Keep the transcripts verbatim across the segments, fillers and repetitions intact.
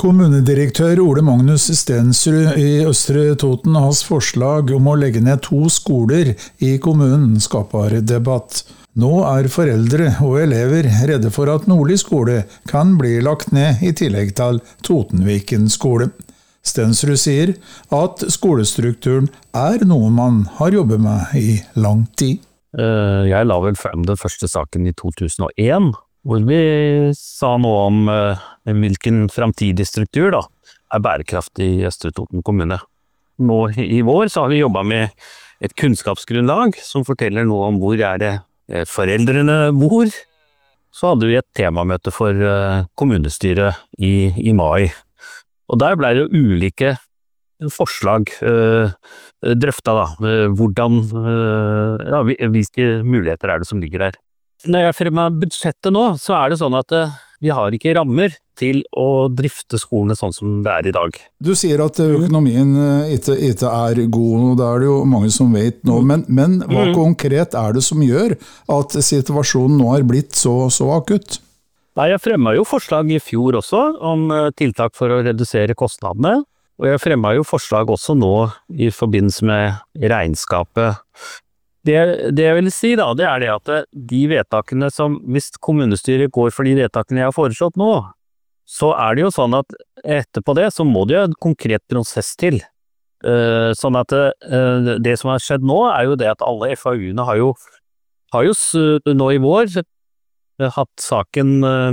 Kommunedirektør Ole Magnus Stensrud i Østre Toten og hans forslag om å legge ned to skoler i kommunen skaper debatt. Nå er foreldre og elever redde for at Nordli skole kan bli lagt ned i tillegg til Totenviken skole. Stensrud sier at skolestrukturen er noe man har jobbet med i lang tid. Jeg la vel frem den første saken i to tusen og en, hvor vi sa noe om uh, hvilken fremtidig struktur da, er bærekraftig i Østre Toten kommune. Nå i vår så har vi jobbet med et kunnskapsgrunnlag som forteller noe om hvor er det uh, foreldrene bor. Så hadde vi et temamøte for uh, kommunestyret i, i mai. Og der ble det ulike forslag uh, drøftet da, uh, hvordan, uh, ja, hvilke muligheter er det som ligger der. Når jeg fremmer budsjettet nå, så er det sånn at vi har ikke rammer til å drifte skolene sånn som det er i dag. Du sier at økonomien ikke, ikke er god, og det er det jo mange som vet nå, men, men hva mm. konkret er det som gjør at situasjonen nå er blitt så, så akutt? Nei, jeg fremmet jo forslag i fjor også om tiltak for å redusere kostnadene, og jeg fremmet jo forslag også nå i forbindelse med regnskapet. Det, det jeg vil si da, det er det at de vedtakene som, hvis kommunestyret går for de vedtakene jeg har foreslått nå, så er det jo sånn at etterpå det så må det jo en konkret prosess til. Uh, sånn at uh, det som har skjedd nå er jo det at alle F A U-ene har jo, har jo nå i vår hatt saken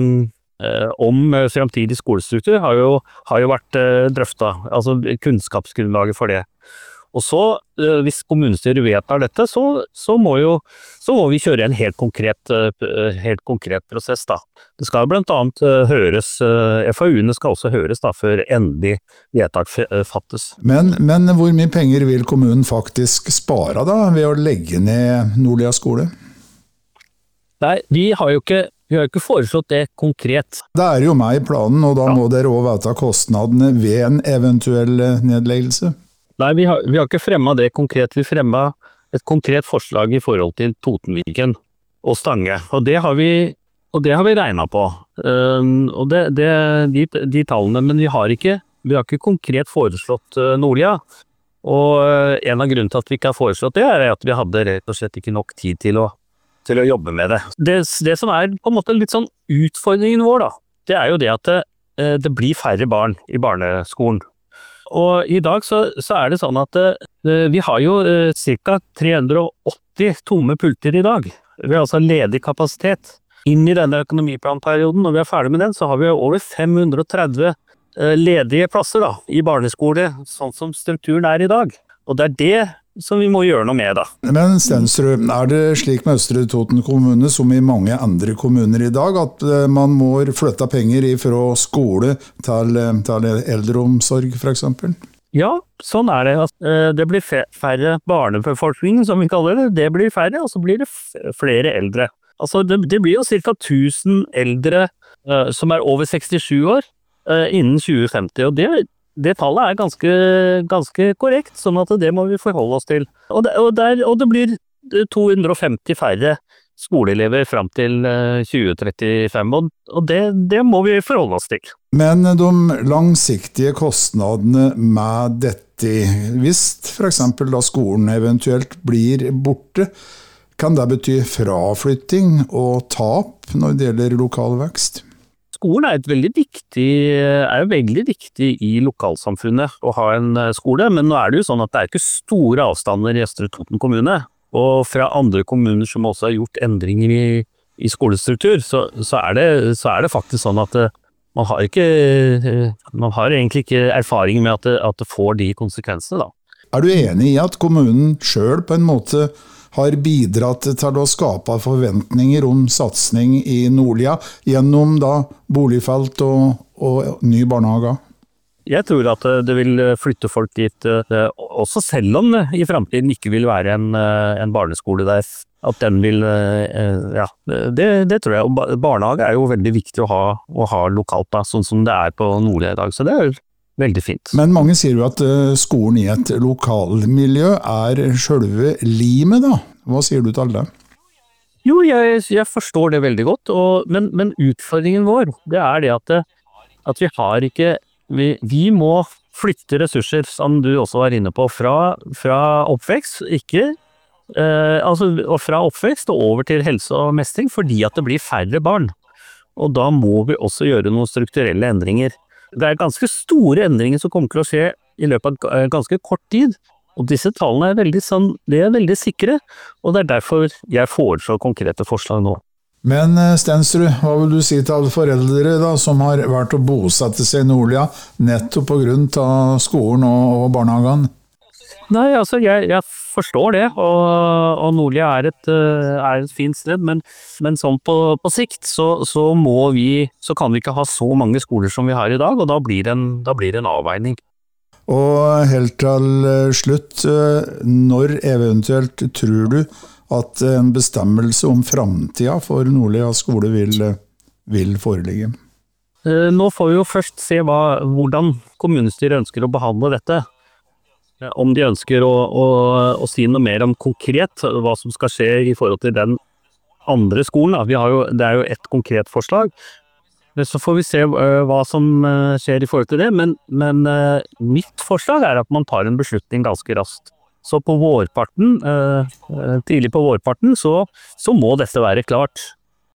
uh, om fremtidig skolestruktur, har jo, har jo vært uh, drøftet, altså kunnskapsgrunnlaget for det. Og så, hvis kommunestyret vedtar dette, så, så, må jo, så må vi kjøre en helt konkret, helt konkret prosess da. Det skal blant annet høres, F A U-ene skal også høres da, før endelig vedtak fattes. Men, men hvor mye penger vil kommunen faktisk spare da, ved å legge ned Nordlia skole? Nei, vi har jo ikke, vi har ikke foreslått det konkret. Det er jo med i planen, og da ja. Må dere også vite kostnadene ved en eventuell nedleggelse. Nei, vi har, vi har ikke fremmet det konkret. Vi fremmet et konkret forslag i forhold til Totenviken og Stange. Og det har vi, og det har vi regnet på. Um, og det, det, de, de tallene, men vi har ikke, vi har ikke konkret foreslått uh, Nordlia. Og uh, en av grunnene til at vi ikke har foreslått det, er at vi hadde rett og slett ikke nok tid til å, til å jobbe med det. det. Det som er på en måte litt sånn utfordringen vår da, det er jo det at det, uh, det blir færre barn i barneskolen. Og i dag så, så er det sånn at uh, vi har jo uh, ca. tre hundre og åtti tomme pulter i dag. Vi har altså ledig kapasitet. Inn i denne økonomiplanperioden, når vi er ferdig med den, så har vi over fem hundre og tretti uh, ledige plasser da, i barneskole, sånn som strukturen er i dag. Og det er det som vi må gjøre noe med da. Men Stensrud, er det slik med Østre Toten kommune som i mange andre kommuner i dag, at man må flytte penger fra skole til, til eldreomsorg for eksempel? Ja, sånn er det. Det blir færre barnebefolkning, som vi kaller det. Det blir færre, og så blir det flere eldre. Altså, det, det blir jo ca. tusen eldre uh, som er over sekstisju år uh, innen tjue femti, og det Det tallet er ganske, ganske korrekt, sånn at det må vi forholde oss til. Og det, og der, og det blir to hundre og femti færre skoleelever frem til tjue trettifem, og, og det, det må vi forholde oss til. Men de langsiktige kostnadene med dette, hvis for eksempel da skolen eventuelt blir borte, kan det bety fraflytting og tap når det gjelder lokal vekst? Skolen er, et veldig viktig, er jo veldig viktig i lokalsamfunnet å ha en skole, men nå er det jo sånn at det er ikke store avstander i Østre Toten kommune, og fra andre kommuner som også har gjort endringer i, i skolestruktur, så, så, er det, så er det faktisk sånn at man har, ikke, man har egentlig ikke erfaring med at det, at det får de konsekvensene da. Er du enig i at kommunen selv på en måte har bidratt til å skape forventninger om satsning i Nordlia gjennom da boligfelt og, og ny barnehage? Jeg tror at det vil flytte folk dit, også selv om det i fremtiden ikke vil være en, en barneskole der. At den vil, ja, det, det tror jeg. Og barnehage er jo veldig viktig å ha, å ha lokalt, da, sånn som det er på Nordlia i dag. Så det er jo veldig fint. Men mange sier jo at skolen i et lokalmiljø er selve limet da. Hva sier du til det? Jo, jeg, jeg forstår det veldig godt, og, men, men utfordringen vår, det er det at, at vi har ikke, vi, vi må flytte ressurser, som du også var inne på, fra, fra oppvekst, ikke, eh, altså, og fra oppvekst og over til helse og mestring, fordi at det blir færre barn. Og da må vi også gjøre noen strukturelle endringer. Det er ganske store endringer som kommer til å skje i løpet av ganske kort tid, og disse tallene er veldig, sånn, de er veldig sikre, og det er derfor jeg foreslår konkrete forslag nå. Men Stensrud, hva vil du si til alle foreldre da, som har vært å bosette seg i Nordlia, nettopp på grunn av skolen og, og barnehagen? Nei, altså, jeg, jeg forstår det, og, og Nordlia er et, er et fint sted, men, men sånn på, på sikt, så, så må vi, så kan vi ikke ha så mange skoler som vi har i dag, og da blir det en, da blir det en avveining. Og helt til slutt, når eventuelt tror du at en bestemmelse om fremtiden for Nordlia skole vil, vil foreligge? Nå får vi jo først se hva, hvordan kommunestyret ønsker å behandle dette. Om de ønsker å, å, å si noe mer om konkret hva som skal skje i forhold til den andre skolen. Vi har jo, det er jo et konkret forslag. Så får vi se hva som skjer i forhold til det, men, men mitt forslag er at man tar en beslutning ganske raskt. Så på vårparten, tidlig på vårparten, så, så må dette være klart.